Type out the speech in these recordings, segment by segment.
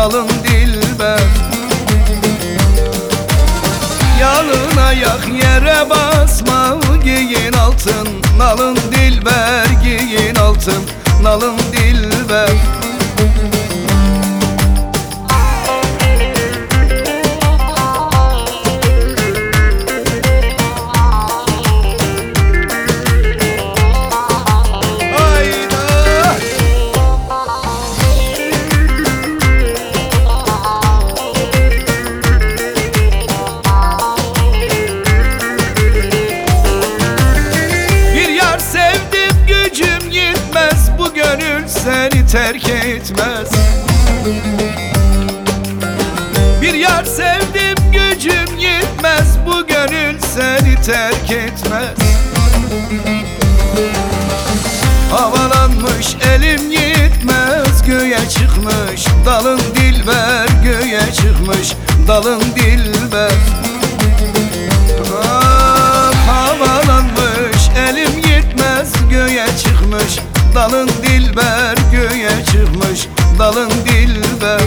dalın dilber. Yalın ayak yere basma, giyin altın nalın dilber, giyin altın nalın dilber. Seni terk etmez. Bir yar sevdim gücüm yetmez, bu gönül seni terk etmez. Havalanmış elim yetmez, göğe çıkmış dalın dilber, göğe çıkmış dalın dilber. Ah, havalanmış elim yetmez, göğe çıkmış dalın dilber, göğe çıkmış dalın dilber.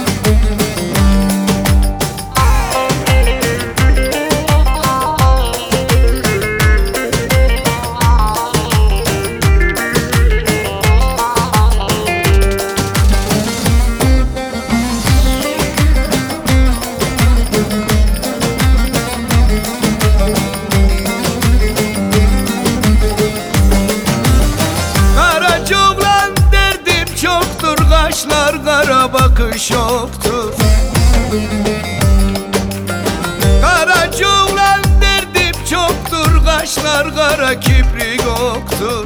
Kaşlar kara bakış yoktur. Karaca oğlan derdim çoktur, kaşlar kara kibrik yoktur.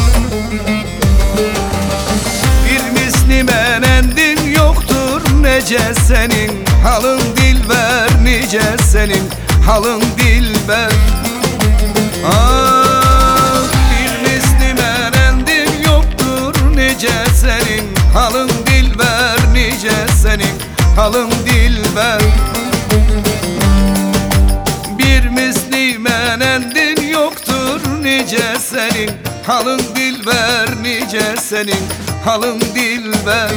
Bir misli menendin yoktur, nece senin halın dilber, nice senin halın dilber. Ah, bir misli menendin yoktur, nece senin halın dilber, nice senin halın dilber. Bir misli menendin yoktur, nice senin halın dilber, nice senin halın dilber.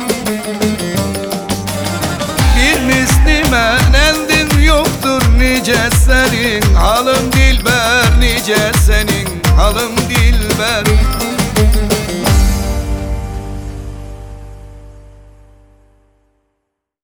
Bir misli menendin yoktur, nice senin halın dilber, nice senin halın